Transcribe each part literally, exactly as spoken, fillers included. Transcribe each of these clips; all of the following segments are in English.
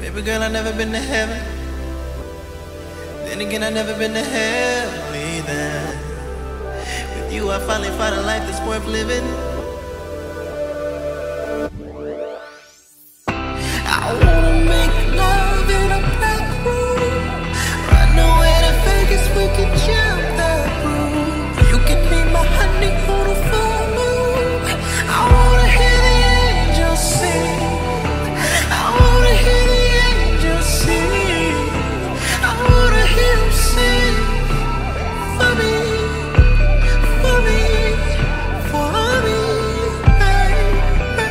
Baby girl, I never been to heaven. Then again, I never been to hell either. With you, I finally find a life that's worth living. I wanna make love in a black room. Run away to Vegas, we can jump the roof. You can be my honey on a full moon. I wanna hear the angels sing. I wanna hear the angels sing. I wanna hear them sing for me, for me, for me, baby.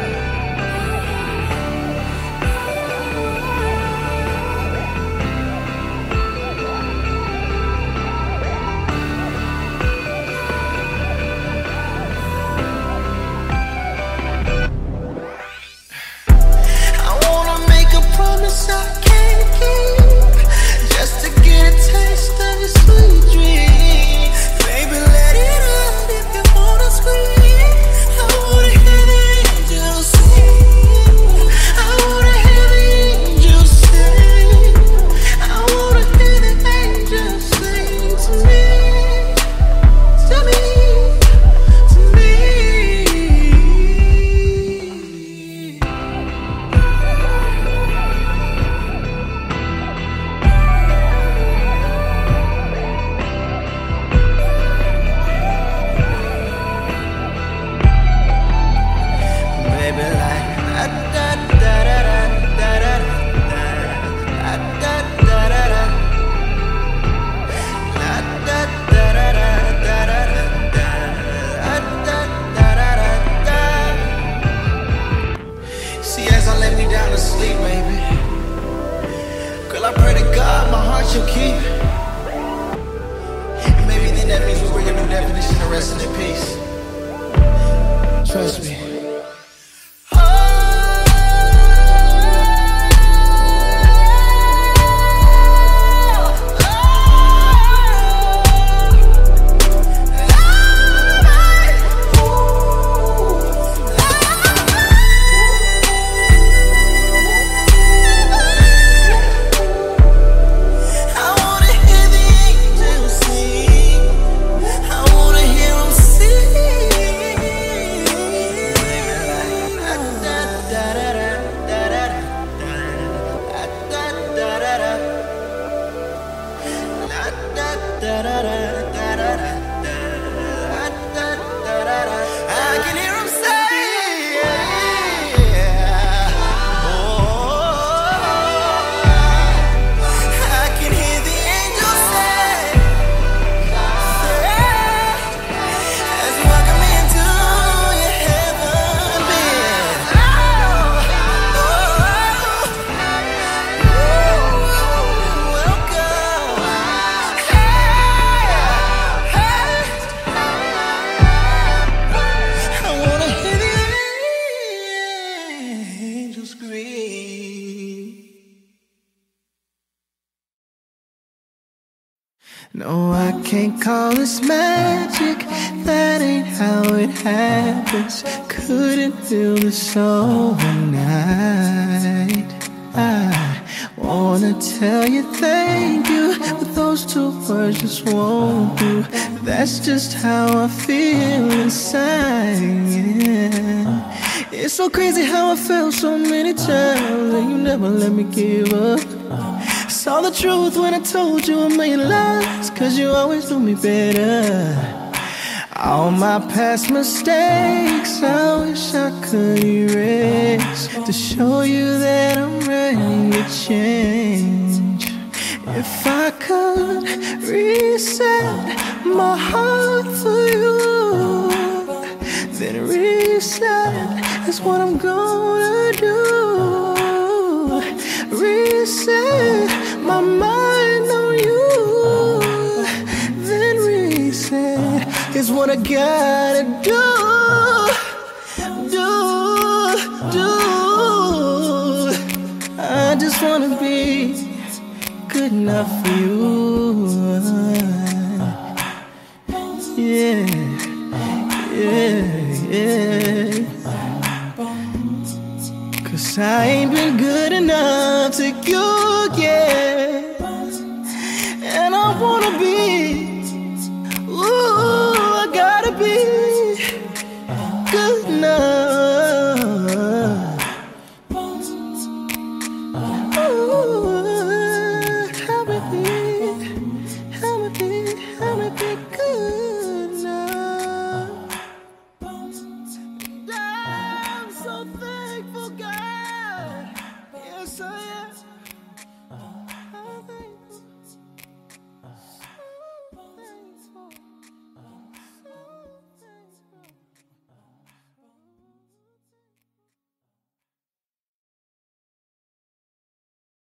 I wanna make a promise I can't keep, just to get a taste of your sweet dreams. Baby, let it out if you wanna scream. I wanna hear the angels sing. I wanna hear the angels sing. I wanna hear the angels sing to me, to me, to me. Baby, like da da da da da da da da da da da da da da da. See, as I lay me down to sleep, baby, girl, I pray to God my heart you'll keep. And maybe then that means we bring a new definition of resting in peace. Trust me. I wanna hear the angels sing. I wanna hear them sing. I can hear them say, I can hear the angels say, as you welcome me into your heaven, I wanna hear the angels scream. No, I can't call this magic. That ain't how it happens. Couldn't feel this overnight. I wanna tell you thank you, but those two words just won't do. That's just how I feel inside. Yeah. It's so crazy how I felt so many times, and you never let me give up. Saw the truth when I told you a million lies, cause you always knew me better. All my past mistakes, I wish I could erase, to show you that I'm ready to change. If I could reset my heart for you, then reset is what I'm gonna do. Reset my mind on you, then reset is what I gotta do, do, do. I just wanna be good enough for you. Yeah, yeah, yeah. 'cause I ain't been good enough to you, yeah. And I wanna be, ooh, I gotta be good enough.